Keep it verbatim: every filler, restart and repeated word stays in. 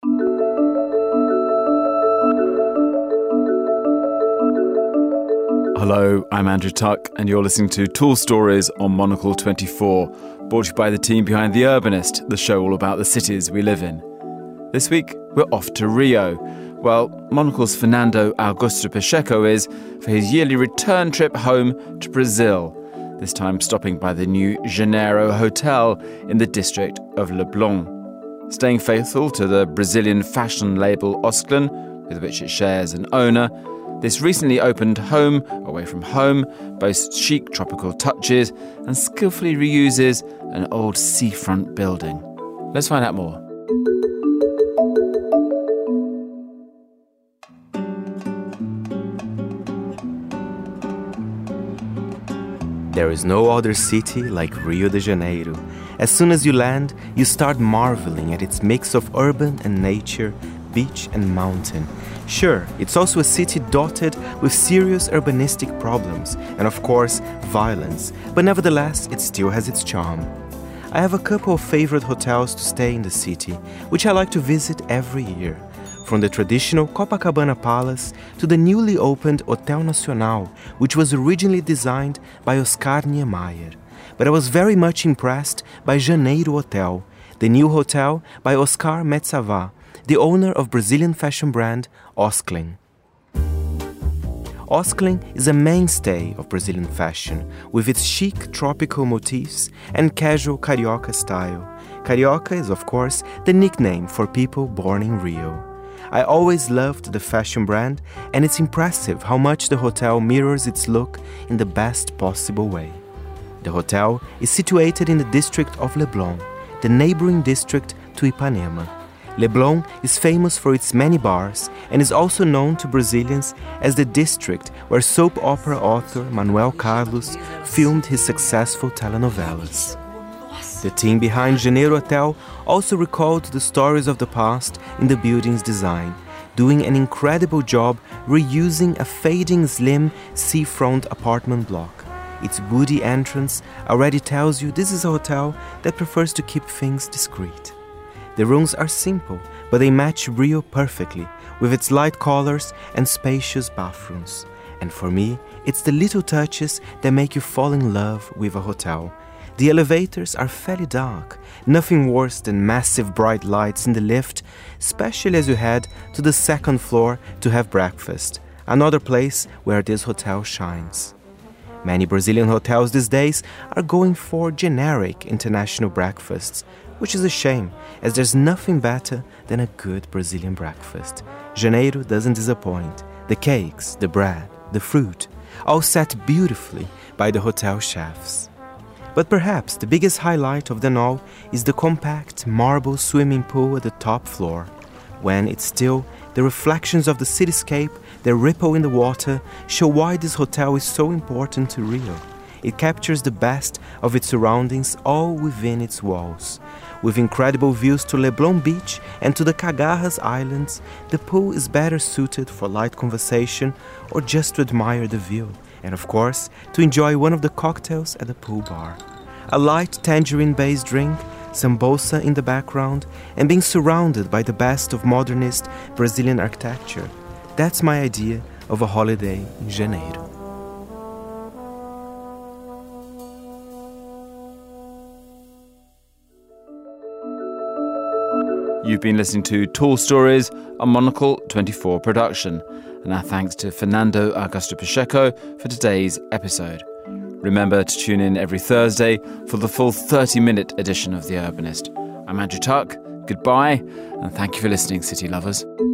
Hello, I'm Andrew Tuck, and you're listening to Tall Stories on Monocle twenty-four, brought to you by the team behind The Urbanist, the show all about the cities we live in. This week, we're off to Rio. Well, Monocle's Fernando Augusto Pacheco is for his yearly return trip home to Brazil, this time stopping by the new Janeiro Hotel in the district of Leblon. Staying faithful to the Brazilian fashion label Osklen, with which it shares an owner, this recently opened home, away from home, boasts chic tropical touches and skillfully reuses an old seafront building. Let's find out more. There is no other city like Rio de Janeiro. As soon as you land, you start marveling at its mix of urban and nature, beach and mountain. Sure, it's also a city dotted with serious urbanistic problems and, of course, violence, but nevertheless, it still has its charm. I have a couple of favorite hotels to stay in the city, which I like to visit every year. From the traditional Copacabana Palace to the newly opened Hotel Nacional, which was originally designed by Oscar Niemeyer. But I was very much impressed by Janeiro Hotel, the new hotel by Oscar Metsavá, the owner of Brazilian fashion brand Osklen. Osklen is a mainstay of Brazilian fashion, with its chic tropical motifs and casual carioca style. Carioca is, of course, the nickname for people born in Rio. I always loved the fashion brand, and it's impressive how much the hotel mirrors its look in the best possible way. The hotel is situated in the district of Leblon, the neighboring district to Ipanema. Leblon is famous for its many bars and is also known to Brazilians as the district where soap opera author Manuel Carlos filmed his successful telenovelas. The team behind Janeiro Hotel also recalled the stories of the past in the building's design, doing an incredible job reusing a fading slim seafront apartment block. Its woody entrance already tells you this is a hotel that prefers to keep things discreet. The rooms are simple, but they match Rio perfectly, with its light colors and spacious bathrooms. And for me, it's the little touches that make you fall in love with a hotel. The elevators are fairly dark, nothing worse than massive bright lights in the lift, especially as you head to the second floor to have breakfast, another place where this hotel shines. Many Brazilian hotels these days are going for generic international breakfasts, which is a shame, as there's nothing better than a good Brazilian breakfast. Janeiro doesn't disappoint. The cakes, the bread, the fruit, all set beautifully by the hotel chefs. But perhaps the biggest highlight of them all is the compact marble swimming pool at the top floor. When it's still, the reflections of the cityscape that ripple in the water show why this hotel is so important to Rio. It captures the best of its surroundings all within its walls. With incredible views to Leblon Beach and to the Cagarras Islands, the pool is better suited for light conversation or just to admire the view, and of course, to enjoy one of the cocktails at the pool bar. A light tangerine-based drink, some bossa in the background, and being surrounded by the best of modernist Brazilian architecture. That's my idea of a holiday in Janeiro. You've been listening to Tall Stories, a Monocle twenty-four production. And our thanks to Fernando Augusto Pacheco for today's episode. Remember to tune in every Thursday for the full thirty-minute edition of The Urbanist. I'm Andrew Tuck. Goodbye, and thank you for listening, city lovers.